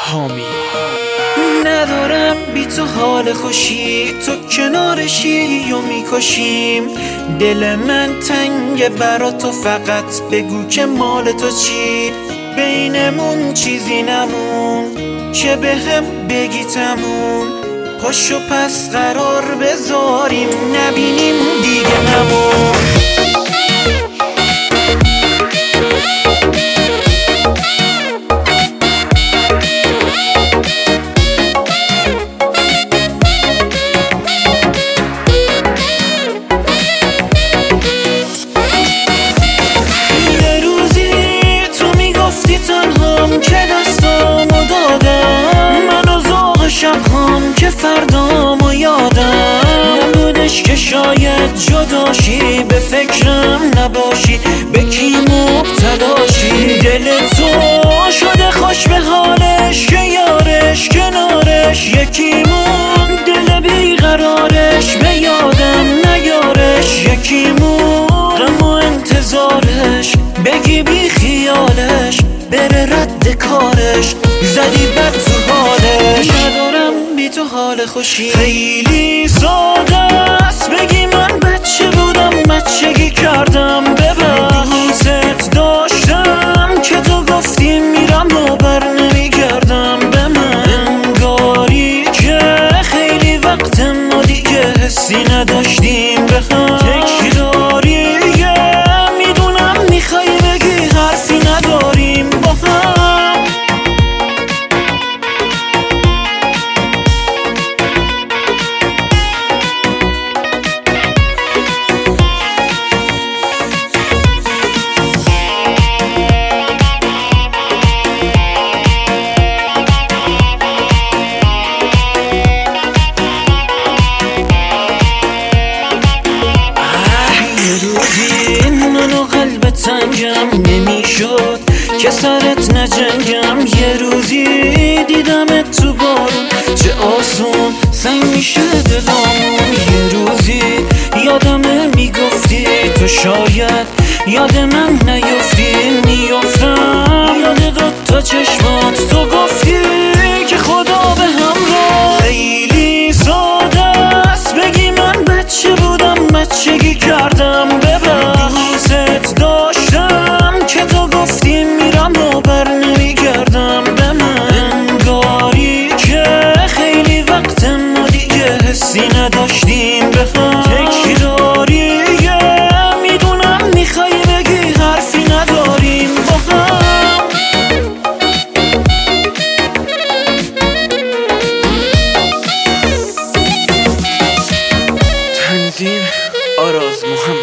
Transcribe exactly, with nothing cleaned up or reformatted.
حامی. ندارم بی تو حال خوشی، تو کنارشی و میکشیم. دل من تنگه برا تو، فقط بگو که مال تو چی. بینمون چیزی نمون که به هم بگی تمون. پاشو پس قرار بذاریم، نبینیم دیگه نمون. که دستامو دادم منو ذوق شبهام که فردامو یادم نبودش که شاید جداشی، به فکرم نباشی، به کی مبتلاشی. دل تو شده خوش به حالش که یارش کنارش یکیمون. دل بیقرارش به یادم نیارش یکیمون. غم و انتظارش بگی بی خیالش، بره رد کارش، زدی بد تو حالش. ندارم بی تو حال خوشی، خیلی ساده است بگی من بچه بودم بچگی کردم. ببر دوست داشتم که تو گفتی میرم و بر نمیگردم به من. انگاری که خیلی وقت ما دیگه حسی نداشتیم به هم. تکراریه میدونم میخوای بگی حرفی نداریم با هم. منو قلب تنگم نمیشد که سرت نجنگم. یه روزی دیدمت تو بارون، چه آسون سنگ میشه دلامون. یه روزی یادمه میگفتی تو شاید یاد من نیفتی. میافتم یاد دو تا چشمات، تو گفتی که خدا به همراه. خیلی ساده است بگی من بچه بودم بچگی کردم. ببر دوست داشتم که تو گفتی میرم و بر نمیگردم به من. انگاری که خیلی وقت ما دیگه حسی نداشتیم به هم. تکراریه میدونم میخوای بگی حرفی نداریم با هم. تنظیم آراز محمد.